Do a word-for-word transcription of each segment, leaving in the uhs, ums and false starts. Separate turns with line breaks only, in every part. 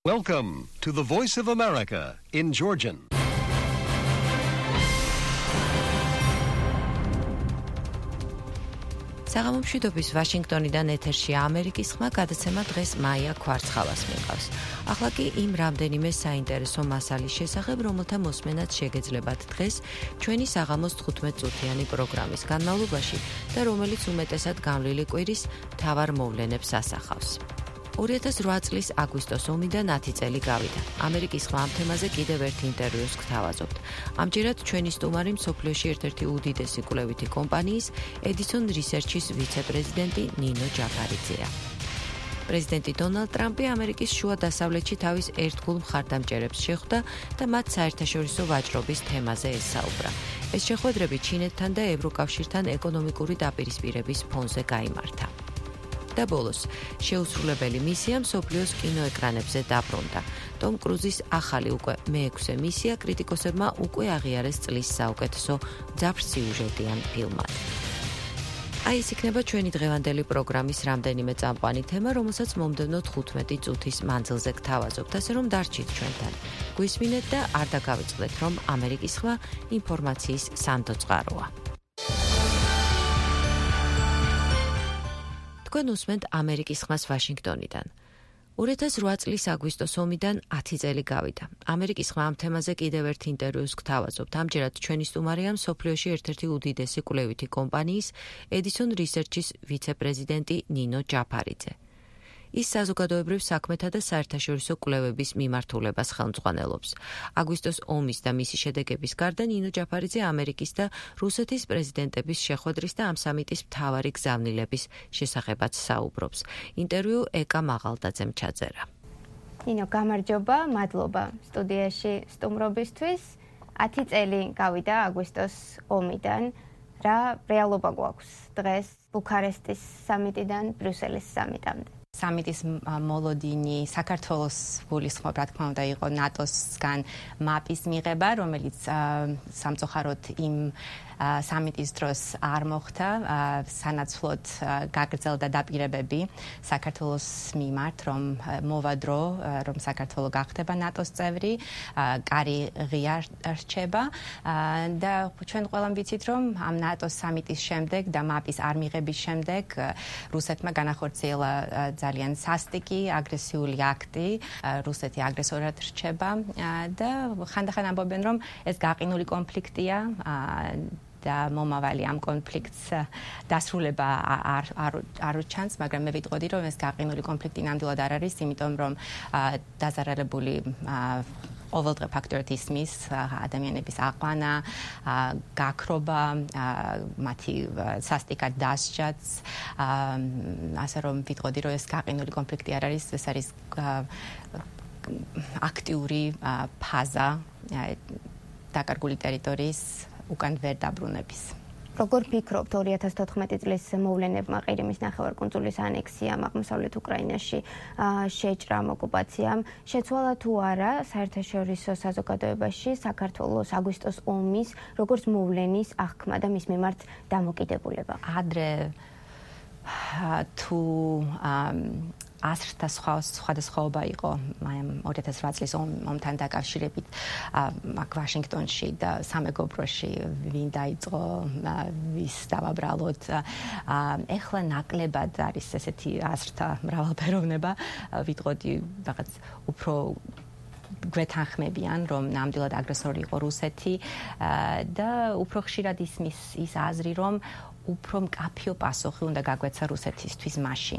Welcome to the Voice of America in Georgian.
საღამომშვიდობის ვაშინგტონიდან ეთერშია ამერიკის ხმა, გადაცემა დღეს მაია ქვარცხალას მიყავს. ახლა კი იმ რამდენიმე საინტერესო მასალის შესახებ, რომელთა მოსმენაც შეგეძლებათ დღეს ჩვენი საღამოს თხუთმეტ წუთიანი პროგრამის განმავლობაში და რომელიც უმეტესად გამლილი კვირის მთავარ მოვლენებს ასახავს. ორი ათას რვა წლის აგვისტოს ომიდან ათი წელი გავიდა. ამერიკის ხმა ამ თემაზე კიდევ ერთ ინტერვიუს გთავაზობთ. ამჯერად ჩვენი სტუმარი მსოფლიოში ერთ-ერთი უდიდესი კვლევითი კომპანიის Edison Research-ის ვიცე-პრეზიდენტი ნინო ჯაფარიძეა. პრეზიდენტი დონალდ ტრამპი ამერიკის შუა დასავლეთში თავის ერთგულ მხარდამჭერებს შეხვდა და მათ საერთაშორისო ვაჭრობის თემაზე ესაუბრა. ეს შეხვედრები ჩინეთთან და ევროკავშირთან ეკონომიკური დაპირისპირების ფონზე გაიმართა. და ბოლოს, შეუსრულებელი მისია მსოფლიოს კინოეკრანებზე დაბრუნდა. ტომ კრუზის ახალი უკვე მეექვსე მისია კრიტიკოსებმა უკვე აღიარეს წლის საუკეთესო მძაფრ-სიუჟეტიან ფილმად. აი ეს იქნება ჩვენი დღევანდელი პროგრამის რამდენიმე წამყვანი თემა, რომელსაც მომდევნო თხუთმეტი წუთის მანძილზე გთავაზობთ, ასე რომ დარჩით ჩვენთან. გვისმინეთ და არ დაგავიწყდეთ, რომ ამერიკის ხმა ინფორმაციის სანდო წყაროა. თქვენ უსმენთ ამერიკის ხმას ვაშინგტონიდან. ორი ათას რვა წლის აგვისტოს ომიდან ათი წელი გავიდა. ამერიკის ხმა ამ თემაზე კიდევ ერთ ინტერვიუს გთავაზობთ. ამჯერად ჩვენი სტუმარია მსოფლიოში ერთ-ერთი უდიდესი კვლევითი კომპანიის Edison Research-ის ვიცე-პრეზიდენტი ნინო ჯაფარიძე. ის საზოგადოებრივ საქმეთა და საერთაშორისო კვლევების მიმართულებას ხელმძღვანელობს. აგვისტოს ომის და მისი შედეგების გარდა ნინო ჯაფარიძე ამერიკის და რუსეთის პრეზიდენტების შეხვედრის და ამ სამიტის მთავარი გზავნილების შესახებაც საუბრობს. ინტერვიუ ეკა მაღალდაძემ ჩაწერა.
ნინო, გამარჯობა, მადლობა სტუდიაში სტუმრობისთვის. ათი წელი გავიდა აგვისტოს ომიდან. რა რეალობა გვაქვს დღეს ბუქარესტის სამიტიდან ბრიუსელის სამიტამდე?
სამიტის მოლოდინი საქართველოს გულისხმობ, რა თქმა უნდა, იყო ნატოსგან მაპის მიღება, რომელიც სამწუხაროდ იმ სამიტის დროს არ მოხდა. სანაცვლოდ გაგრძელდა დაპირებები საქართველოს მიმართ, რომ მოვა დრო, რომ საქართველო გახდება ნატოს წევრი, კარი ღია რჩება და ჩვენ ყველამ ვიცით, რომ ამ ნატოს სამიტის შემდეგ და მაპის არ მიღების შემდეგ რუსეთმა განახორციელა ძალიან სასტიკი აგრესიული აქტი, რუსეთი აგრესორად რჩება და ხანდახან ამბობენ, რომ ეს გაყინული კონფლიქტია და მომავალი ამ კონფლიქტს დასრულება არ არ არ ჩანს, მაგრამ მე ვიტყოდი, რომ ეს გაყინული კონფლიქტი ნამდვილად არ არის, იმიტომ რომ დაზარალებული ყოველდღე ფაქტორად ისმის ადამიანების აყვანა, გაქრობა, მათი სასტიკად დასჯაც, ასე რომ ვიტყოდი, რომ ეს გაყინული კონფლიქტი არ არის, ეს არის აქტიური ფაზა დაკარგული ტერიტორიის უკან ვერ დაბრუნების.
როგორ ფიქრობთ ორი ათას თოთხმეტი წლის მოვლენებმა, ყირიმის ნახევარკუნძულის ანექსიამ, აღმოსავლეთ უკრაინაში შეჭრამ, ოკუპაციამ, შეცვალა თუ არა საერთაშორისო საზოგადოებაში საქართველოს აგვისტოს ომის როგორც მოვლენის აღქმა და მის მიმართ დამოკიდებულება?
ადრე თუ ასრთა სხვადასხვაობა იყო ორი ათას რვა წლის ომთან დაკავშირებით აქ ვაშინგტონში და სამეგობროში, ვინ დაიწყო, ვის დავაბრალოთ. ეხლა ნაკლებად არის ესეთი ასრთა მრავალფეროვნება, ვიტყოდი რაღაც უფრო გვეთანხმებიან, რომ ნამდვილად აგრესორი იყო რუსეთი და უფრო ხშირად ისმის ის აზრი, რომ უფრო მკაფიო პასუხი უნდა გაგვეცა რუსეთისთვის მაშინ.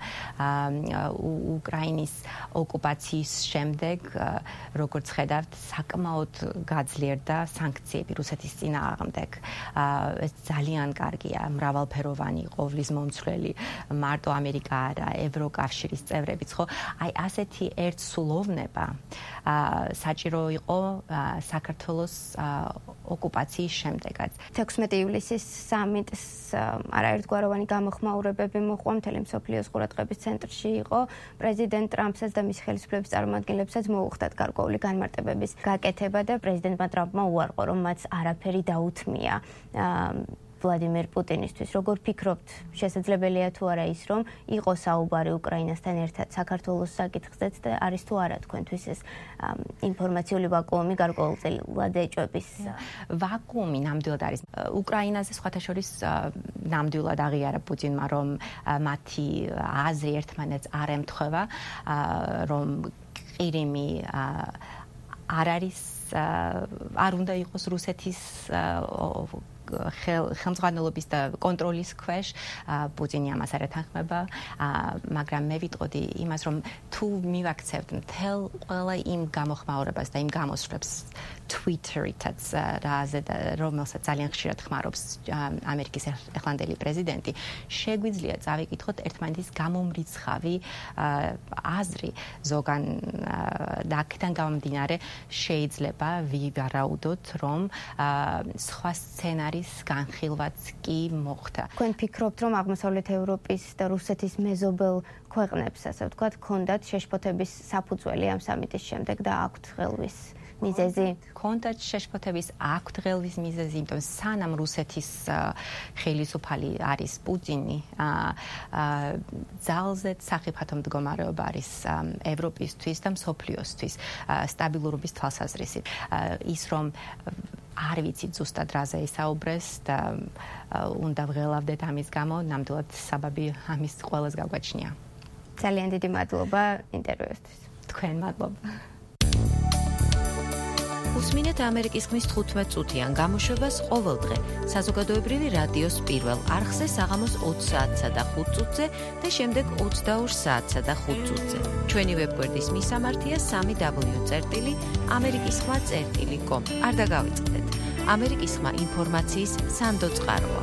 უკრაინის ოკუპაციის შემდეგ, როგორც ხედავთ, საკმაოდ გაძლიერდა სანქციები რუსეთის წინააღმდეგ. ეს ძალიან კარგია, მრავალფეროვანი, ყოვლის მომცვლელი, მარტო ამერიკა არა, ევროკავშირის წევრებიც, ხო? აი ასეთი ერთსულოვნება საჭირო იყო საქართველოს ოკუპაციის შემდეგაც.
თექვსმეტი ივლისის სამიტს არაერთგვაროვანი გამოხმაურებები მოყვა, მთელი მსოფლიოს ყურადღების ცენტრში იყო. პრეზიდენტ ტრამპსაც და მისი ხელისუფლების წარმომადგენლებსაც მოუხდათ გარკვეული განმარტებების გაკეთება და პრეზიდენტმა ტრამპმა უარყო, რომ მათ არაფერი დაუთმია ვლადიმერ პუტინისთვის. Როგორ ფიქრობთ, შესაძლებელია თუ არა ის, რომ იყო საუბარი უკრაინასთან ერთად საქართველოს საკითხზეც და არის თუ არა თქვენთვის ეს ინფორმაციული ვაკუუმი გარკვეულწილად ეჭვების?
ვაკუუმი ნამდვილად არის. უკრაინაზე სხვათა შორის ნამდვილად აღიარა პუტინმა, რომ მათი აზრი ერთმანეთს არ ემთხვევა, რომ ყირიმი არ არის არ უნდა იყოს რუსეთის ხელმძღვანელობის და კონტროლის ქვეშ. პუტინი ამას არ ეთანხმება, მაგრამ მე ვიტყოდი იმას, რომ თუ მივაქცევთ მთელ ყველა იმ გამოხმაურებას და იმ გამოსვლებს Twitter-ითაც, რომელსაც ძალიან ხშირად ხმარობს ამერიკის ახლანდელი პრეზიდენტი, შეგვიძლია წავიკითხოთ ერთმანეთის გამომრიცხავი აზრი ზოგან და აქედან გამომდინარე შეიძლება ვივარაუდოთ, რომ სხვა სცენარი განხილვაც კი მოხდა.
თქვენ ფიქრობთ, რომ აღმოსავლეთ ევროპის და რუსეთის მეზობელ ქვეყნებს, ასე ვთქვათ, ჰქონდათ შეშფოთების საფუძველი ამ სამიტის შემდეგ და აქვთ ხელვის მიზეზი?
ჰქონდათ შეშფოთების, აქვთ ხელვის მიზეზი, იმიტომ სანამ რუსეთის ხელისუფალი არის პუტინი, ძალზე სახიფათო მდგომარეობა არის ევროპისთვის და მსოფლიოსთვის სტაბილურობის თვალსაზრისით. ის რომ არ ვიცით ზუსტად რაზე ისაუბრეს და უნდა ვღელავდეთ ამის გამო, ნამდვილად საბაბი ამის ყველას გაგვაჩნია.
ძალიან დიდი მადლობა ინტერვიუსთვის.
თქვენ მადლობა.
უსმინეთ ამერიკის ხმის თხუთმეტ წუთიან გამოშვებას ყოველ დღე საზოგადოებრივი რადიოს პირველ არხზე საღამოს ოც საათსა და ხუთ წუთზე და შემდეგ ოცდაორ საათსა და ხუთ წუთზე. ჩვენი ვებგვერდის მისამართია სამი დაბლიუ წერტილი ამერიკის ხმა წერტილი კომ. არ დაგავიწყდეთ. ამერიკის ხმა ინფორმაციის სანდო წყაროა.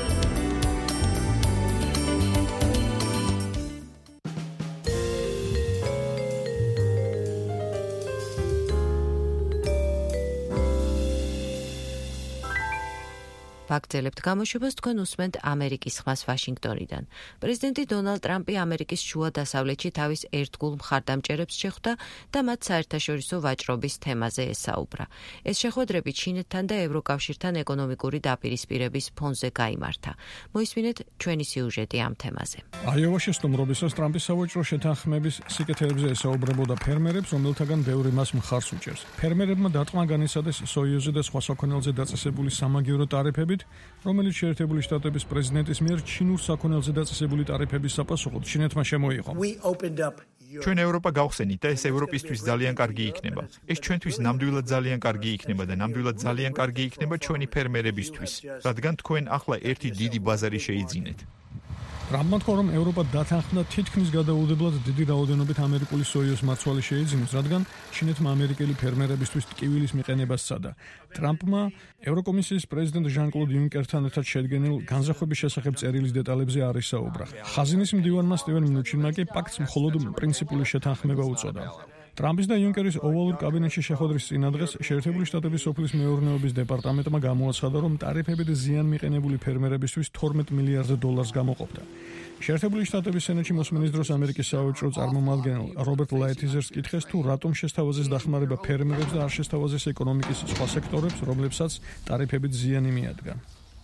ვაგრძელებთ გამოშვებას, თქვენ უსმენთ ამერიკის ხმას ვაშინგტონიდან. პრეზიდენტი დონალდ ტრამპი ამერიკის შუა დასავლეთში თავის ერთგულ მხარდამჭერებს შეხვდა და მათ საერთაშორისო ვაჭრობის თემაზე ესაუბრა. ეს შეხვედრები ჩინეთთან და ევროკავშირთან ეკონომიკური დაპირისპირების ფონზე გაიმართა. მოისმინეთ ჩვენი სიუჟეტი ამ თემაზე.
აიოვაში სტუმრობისას ტრამპი სავაჭრო შეთანხმების სიკეთეებზე ესაუბრებოდა ფერმერებს, რომელთაგან ბევრი მას მხარს უჭერს. ფერმერებმა დარტყმა განიცადეს სოიუზე და სხვა საქონელზე დაწესებული სამაგიერო ტარიფებით, რომელიც შეერთებული შტატების პრეზიდენტის მიერ ჩინურ საქონელზე დაწესებული ტარიფების საპასუხოდ ჩინეთმა შემოიღო.
ჩვენ ევროპა გავხსენით და ეს ევროპისთვის ძალიან კარგი იქნება. ეს ჩვენთვის ნამდვილად ძალიან კარგი იქნება და ნამდვილად ძალიან კარგი იქნება ჩვენი ფერმერებისთვის, რადგან თქვენ ახლა ერთი დიდი ბაზარი შეიძინეთ.
ტრამპმა თქვა, რომ ევროპა დათანხმდა თითქმის გადაუდებლად დიდი რაოდენობით ამერიკული სოიოს მარცვალი შეიძინოს, რადგან ჩინეთმა ამერიკელი ფერმერებისთვის ტკივილის მიყენებას სცადა. ტრამპმა ევროკომისიის პრეზიდენტ ჟან-კლოდ იუნკერთან ერთად შედგენილ განზრახვების შესახებ წერილის დეტალებზე არ ისაუბრა. ხაზინის მდივანმა სტივენ მნუჩინმა კი პაქტს მხოლოდ პრინციპული შეთანხმება უწოდა. ტრამპის და იუნკერის ოვალურ კაბინეტში შეხვედრის წინადღეს შეერთებული შტატების სოფლის მეურნეობის დეპარტამენტმა გამოაცხადა, რომ ტარიფებით ზიან მიყენებული ფერმერებისთვის თორმეტ მილიარდ დოლარს გამოყოფდა. შეერთებული შტატების სენატში მოსმენის დროს ამერიკის სავაჭრო წარმომადგენელ რობერტ ლაითიზერს კითხეს, თუ რატომ შესთავაზეს დახმარება ფერმერებს და არ შესთავაზეს ეკონომიკის სხვა სექტორებს, რომლებსაც ტარიფებით ზიანი მიადგა.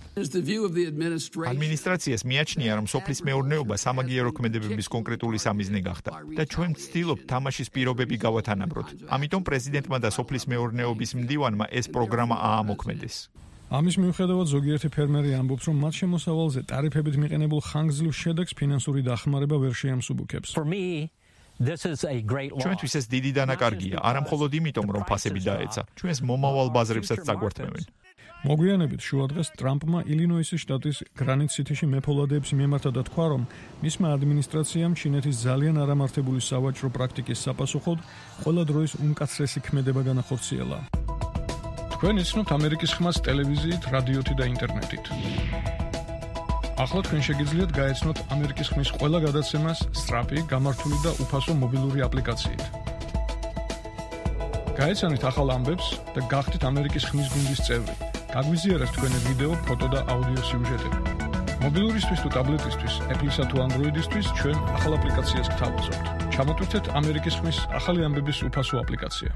ადმინისტრაციას მიაჩნია, რომ სოფლის მეურნეობა სამაგიერო ქმედებების კონკრეტული სამიზნე გახდა და ჩვენ ვცდილობთ თამაშის პირობები გავათანაბროთ. ამიტომ პრეზიდენტმა და სოფლის მეურნეობის მდივანმა ეს პროგრამა აამოქმედეს.
ამის მიუხედავად ზოგიერთი ფერმერი ამბობს, რომ მათ შემოსავალზე ტარიფებით მიყენებულ ხანგრძლივ შედეგს ფინანსური დახმარება ვერ შეამსუბუქებს.
ჩვენთვის ეს დიდი დანაკარგია, არა მხოლოდ იმიტომ, რომ ფასები დაეცა, ჩვენს მომავალ ბაზრებსაც წაგვართმევენ.
მოგვიანებით შუადღეს ტრამპმა ილინოისის შტატის გრანიტ სიტიში მეფოლადეებს მიემართა და თქვა, რომ მისმა ადმინისტრაციამ ჩინეთის ძალიან არამართებული სავაჭრო პრაქტიკის საპასუხოდ ყველა დროის უმკაცრესი ქმედება განახორციელა. თქვენ იცნობთ ამერიკის ხმას ტელევიზიით, რადიოთი და ინტერნეტით. ახლა თქვენ შეგიძლიათ გაეცნოთ ამერიკის ხმის ყველა გადაცემას სწრაფი, გამართული და უფასო მობილური აპლიკაციით. გაეცანით ახალ ამბებს და გახდით ამერიკის ხმის გუნდის წევრი. გაგვიზიარეთ თქვენი ვიდეო, ფოტო და აუდიო სიუჟეტები. მობილურისთვის თუ ტაბლეტისთვის, Apple-ისა თუ Android-ისთვის ჩვენ ახალ აპლიკაციას გთავაზობთ. ჩამოტვირთეთ ამერიკის ხმის ახალი ამბების უფასო აპლიკაცია.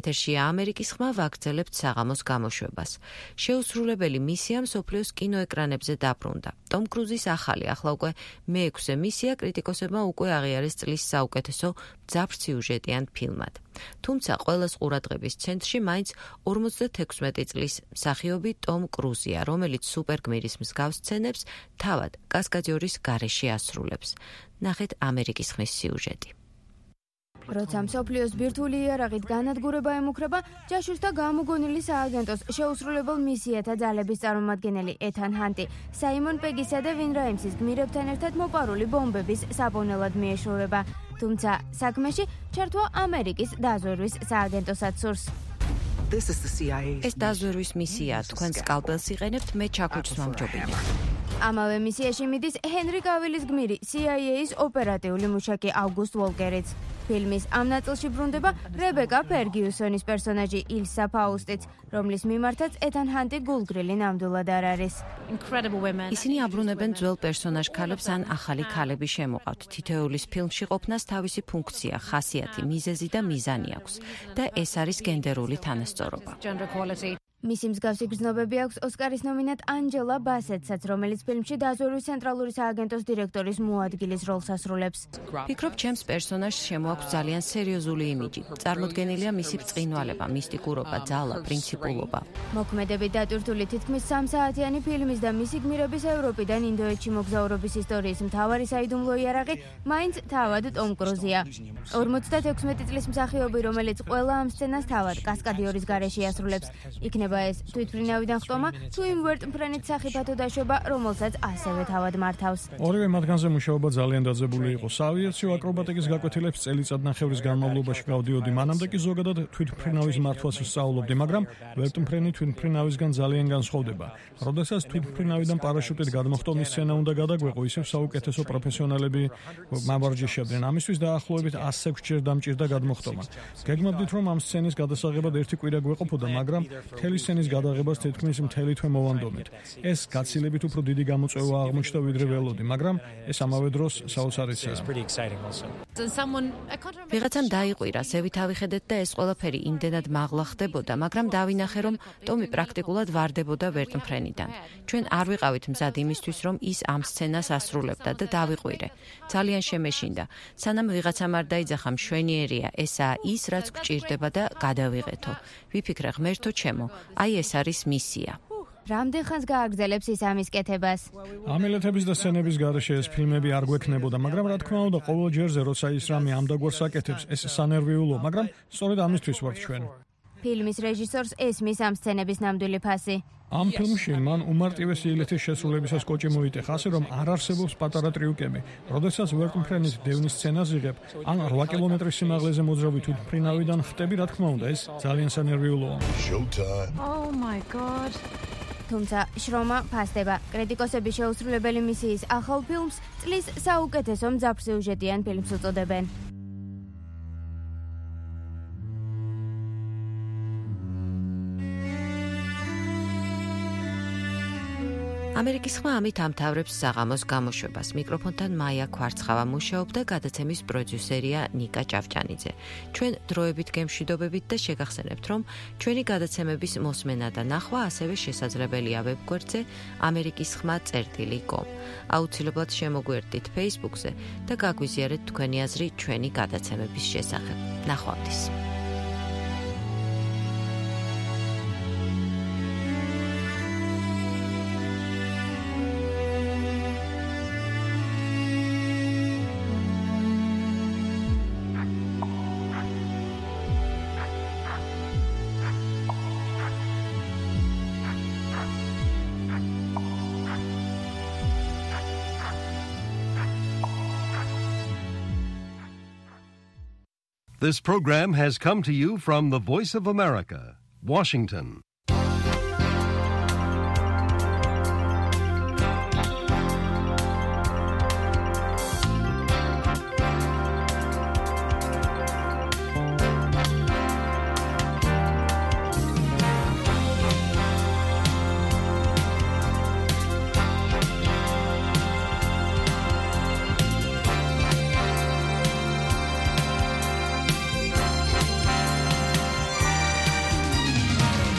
ეთერშია ამერიკის ხმა, ვაგრძელებთ საღამოს გამოშვებას. შეუსრულებელი მისია მსოფლიოს კინოეკრანებზე დაბრუნდა. ტომ კრუზის ახალი, ახლა უკვე მეექვსე მისია კრიტიკოსებმა უკვე აღიარეს წლის საუკეთესო მძაფრ-სიუჟეტიან ფილმად. თუმცა ყველას ყურადღების ცენტრში მაინც ორმოცდათექვსმეტი წლის მსახიობი ტომ კრუზია, რომელიც სუპერგმირის მსგავს სცენებს თავად კასკადიორის გარეშე ასრულებს. ნახეთ ამერიკის ხმის სიუჟეტი.
როცა მსოფლიოს ბირთვული იარაღით განადგურება ემუქრება, ჯაშუშთა გამოგონილი სააგენტოს შეუსრულებელ მისიათა ძალების წარმომადგენელი ეთან ჰანტი, საიმონ პეგისა და ვინ რაიმსის გმირებთან ერთად მოპარული ბომბების საპონელად მიეშურება. თუმცა საქმეში ჩართვა ამერიკის დაზვერვის სააგენტოსაც სურს.
ეს დაზვერვის მისიაა, თქვენ სკალპელს იყენებთ, მე ჩაქუჩს ვამჯობინებ.
ამავე მისიაში მიდის ჰენრი გავილის გმირი, სი აი ეის ოპერატიული მუშაკი ავგუსტ ვოლკერიც. ფილმის ამ ნაწილში ბრუნდება რებეკა ფერგიუსონის პერსონაჟი ილსა ფაუსტიც, რომლის მიმართაც ეთან ჰანტი გულგრილი ნამდვილად არ არის.
ისინი აბრუნებენ ძველ პერსონაჟ ქალებს ან ახალი ქალები შემოყავთ. თითოეულის ფილმში ყოფნას თავისი ფუნქცია, ხასიათი, მიზეზი და მიზანი აქვს და ეს არის გენდერული თანასწორობა.
მისი მსგავსი გრძნობები აქვს ოსკარის ნომინანტ ანჯელა ბასეტსაც, რომელიც ფილმში დაზვერვის ცენტრალური სააგენტოს დირექტორის მოადგილის როლს ასრულებს.
ფიქრობ, ჩემს პერსონაჟს შემოაქვს ძალიან სერიოზული იმიჯი. წარმოდგენილია მისი ბრწყინვალება, მისტიკურობა, ძალა, პრინციპულობა.
მოქმედებით დატვირთული თითქმის სამსაათიანი ფილმის და მისი გმირების ევროპიდან ინდოეთში მოგზაურობის ისტორიის მთავარი საიდუმლო იარაღი მაინც თავად ტომ კრუზია. ორმოცდათექვსმეტი წლის მსახიობი, რომელიც ყველა ამ სცენას თავად კასკადიორის გარეშე ასრულებს, იქნება ეს თვითმფრინავიდან ხტომა თუ იმ ვერტმფრენით სახიფათო დაშვება, რომელსაც ასევე თავად მართავს.
ორივე მათგანზე მუშაობა ძალიან დაძაბული იყო. საავიაციო აკრობატიკის გაკვეთილებს წელიწადნახევრის განმავლობაში გავდიოდი, მანამდე კი ზოგადად თვითმფრინავის მართვას ვსწავლობდი, მაგრამ ვერტმფრენი თვითმფრინავისგან ძალიან განსხვავდება. როდესაც თვითმფრინავიდან პარაშუტით გადმოხტომის სცენა უნდა გადაგვეყო, ისევ საუკეთესო პროფესიონალები მავარჯიშებდნენ. ამისთვის დაახლოებით ასექვსჯერ დამჭირდა გადმოხტომა. გეგმავდით, რომ ამ სცენის გადასაღებად ერთი კვირა გვეყოფოდა, მაგრამ მთელი სცენის გადაღებას თითქმის მთელი თვე მოვანდომეთ. ეს გაცილებით უფრო დიდი გამოწვევა აღმოჩნდა ვიდრე ველოდი, მაგრამ ეს ამავე დროს საოცარიცაა.
ვიღაცამ დაიყვირა, ზევით ავიხედეთ და ეს ყველაფერი იმდენად მაღლა ხდებოდა, მაგრამ დავინახე, რომ ტომი პრაქტიკულად ვარდებოდა ვერტმფრენიდან. ჩვენ არ ვიყავით მზად იმისთვის, რომ ის ამ სცენას ასრულებდა და დავიყვირე. ძალიან შემეშინდა. სანამ ვიღაცამ არ დაიძახა, მშვენიერია, ესაა ის, რაც გვჭირდება და გადავიღეთო. ვიფიქრე, ღმერთო ჩემო, აი ეს არის მისია.
რამდენ ხანს გააგრძელებს ის ამის კეთებას?
ამილეთების და სცენების გარეშე ეს ფილმები არ გვექნებოდა, მაგრამ რა თქმა უნდა, ყოველ ჯერზე როცა ის რამე ამდაგვარს აკეთებს, ეს სანერვიულო, მაგრამ სწორედ ამისთვის ვართ ჩვენ.
ფილმის რეჟისორს ესმის ამ სცენების ნამდვილი ფასი.
ამ ფილმში მან უმარტივესი ილეთის შესრულებისას კოჭი მოიტეხა, ასე რომ არ არსებობს პატარა ტრიუკები. როდესაც ვერტმფრენით დევნის სცენას იღებ, ან რვა კილომეტრის სიმაღლეზე მოძრავი თვითმფრინავიდან ხტები, რა თქმა უნდა, ეს ძალიან სანერვიულოა.
Oh my god. თუმცა შრომა ფასდება. კრიტიკოსები შეუსრულებელი მისიის ახალ ფილმს წლის საუკეთესო მძაფრ-სიუჟეტიან ფილმს უწოდებენ.
ამერიკის ხმა ამით ამთავრებს საღამოს გამოშვებას. მიკროფონთან მაია ქვარცხავა მუშაობდა, გადაცემის პროდიუსერია ნიკა ჭავჭანიძე. ჩვენ დროებით გემშვიდობებით და შეგახსენებთ, რომ ჩვენი გადაცემების მოსმენა და ნახვა ასევე შესაძლებელია ვებგვერდზე ამერიკის ხმა წერტილი კომ. აუცილებლად შემოგვერდით Facebook-ზე და გაგვიზიარეთ თქვენი აზრი ჩვენი გადაცემების შესახებ. ნახვამდის.
This program has come to you from the Voice of America, Washington.